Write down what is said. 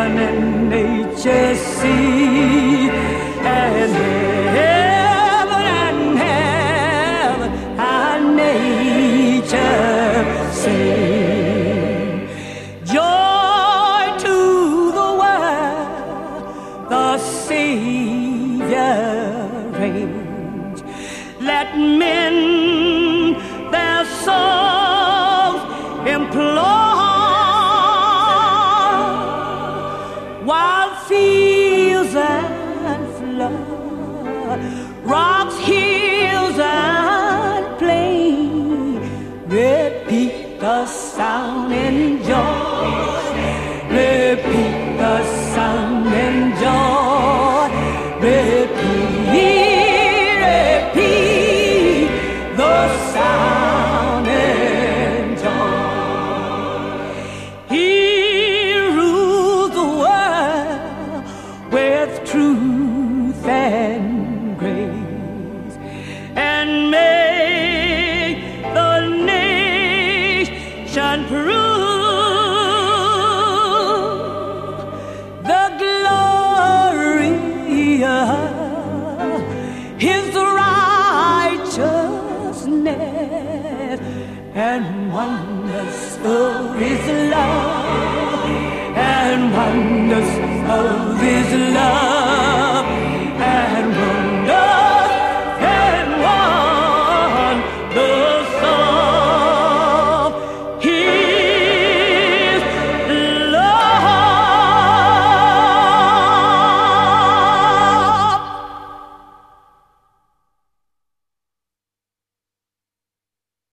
heaven and nature see, and heaven and our nature sing. Joy to the world, the Savior reigns. Let men their souls implore, while fields and floods, rocks, hills and plains repeat the sound and joy, repeat the sound and joy, repeat, repeat the sound and joy. He rules the world with truth and grace, and make the nation prove the glory of His righteousness, and wonders of His love, and wonders of His love.